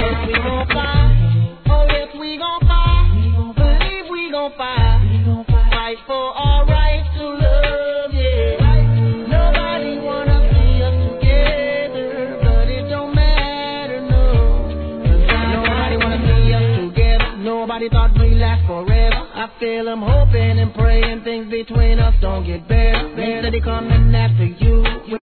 we gon' fight. Oh yes, we gon' fight. Believe we gon' fight. Fight for our right to love, yeah. Nobody wanna see us together, but it don't matter, no. Nobody wanna see us together. Nobody thought we'd last forever. I feel them hoping and praying things between us don't get better. They said they coming after you.